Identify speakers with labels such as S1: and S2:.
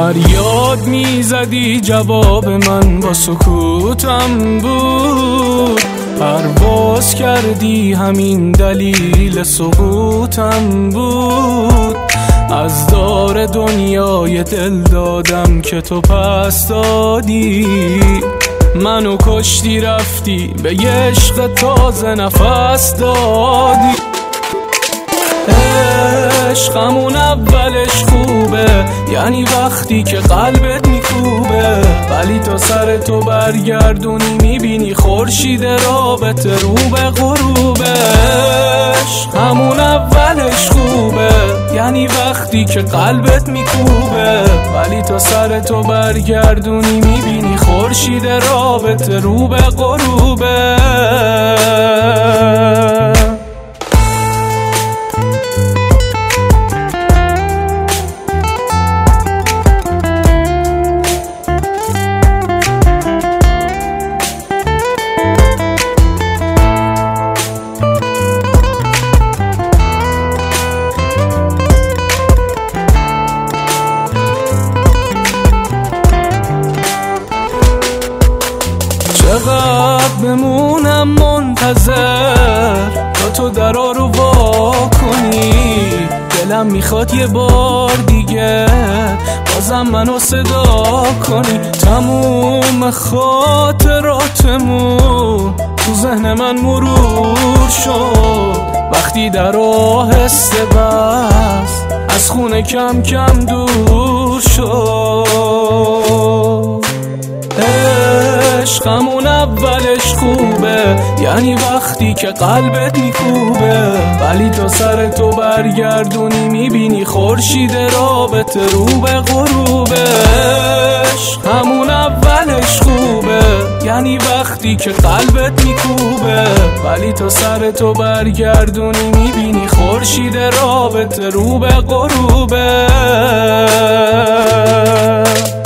S1: فریاد میزدی جواب من با سکوتم بود، پرواز کردی همین دلیل سقوطم بود. از دار دنیای دل دادم که تو پس دادی، منو کشتی رفتی به یه عشق تازه نفس دادی. عشقمون اولش خوبه، یعنی وقتی که قلبت میکوبه، ولی تا سر تو برگردونی میبینی خورشید رابطه رو به غروبه. عشقمون اولش خوبه، یعنی وقتی که قلبت میکوبه، ولی تا سر تو برگردونی میبینی خورشید رابطه رو به غروبه. چقدر بمونم منتظر تا تو درا رو وا کنی، دلم میخواد یه بار دیگه بازم منو صدا کنی. تموم خاطراتمون تو ذهن من مرور شد، وقتی در آهسته بس از خونه کم کم دور شد. عشقمون اولش خوبه، یعنی وقتی که قلبت میکوبه، ولی تا سر تو برگردونی میبینی خورشید رابطه رو به غروبه. عشقمون اولش خوبه، یعنی وقتی که قلبت میکوبه، ولی تا سر تو برگردونی میبینی خورشید رابطه رو به غروبه.